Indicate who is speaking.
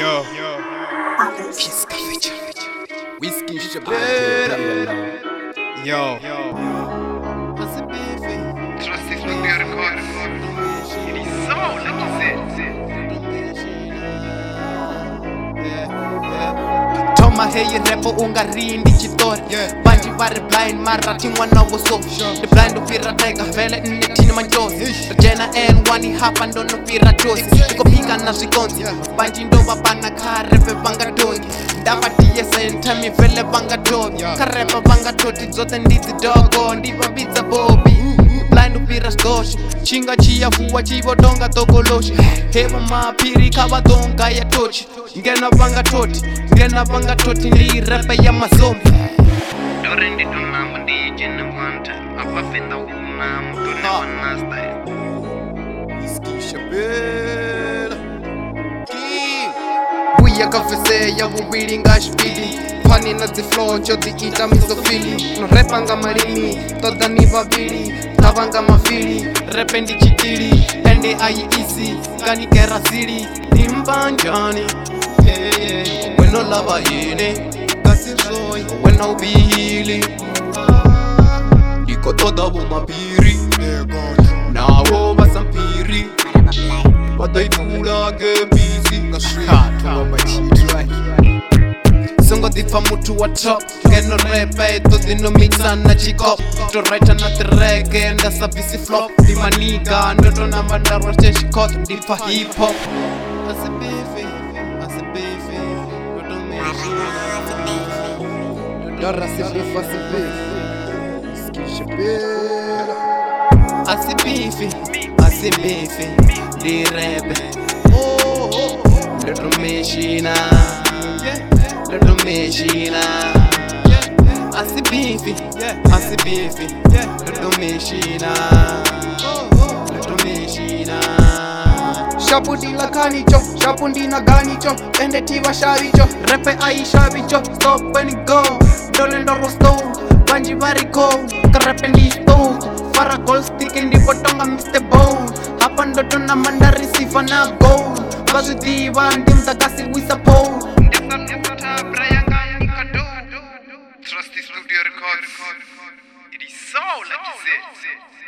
Speaker 1: Yo. Kiska feature. Whiskey Shabbat. Yo. What's the beefy?
Speaker 2: Trust this will be a record. It is so, like you said.
Speaker 3: Toma hey repo unga rindi chitori Banji vari blind mara tingwana woso The blind upira tega vele nnetini manjozi Jena N1 hapa ndono pira jozi Niko pika na zikonzi Banji ndova banga karepe banga dogi Ndapa DSN tami vele banga dogi Karepa banga toti zote ndizi dogo Ndiva pizza bobi Blind upira skoshi Chinga chia fuwa chivo donga tokoloshi Heva mapiri kawa donga ya tochi Ngena banga toti ndi repe ya mazombi
Speaker 2: Dorendi tunamba ndi jene wanta Apa fenda una mutune wana style
Speaker 1: Whiskey Shabbat.
Speaker 3: Buya kafese ya bubiri nga shpidi Pani na ziflo choti ita mizofili No repanga marimi, toda ni babili Tavanga mafili, repe ndi chitili Ende ayi isi, gani kera siri Nimbanjani, Weno lava yene, kasi soy Weno bihili Diko toda bumapiri Nawo basampiri Wadaifula ke busy Songo difa mutu wa top Geno repe to dino mixa na chikop To write na tereke Nda sabisi flop Di maniga Ndoto na mandarwa steshi kot Difa hip hop Ase beefy Dodo meshi
Speaker 1: Dora se beef, ase beef. Whiskey Shabbat.
Speaker 3: Ase beefy Di repe Dodo meshina Ase beefy Dodo meshina Shapudila kanicho, shapundina ganicho Ende tiva shavicho, repe ai shavicho Stop and go, dolendo rosto Banji variko, karepe listo Fara gold stick in the botonga Mr. Bow Hapando tuna mandari sifa na go Bazu diva ndimda kasi wisa po
Speaker 2: Trust this studio record. It is so, like you said.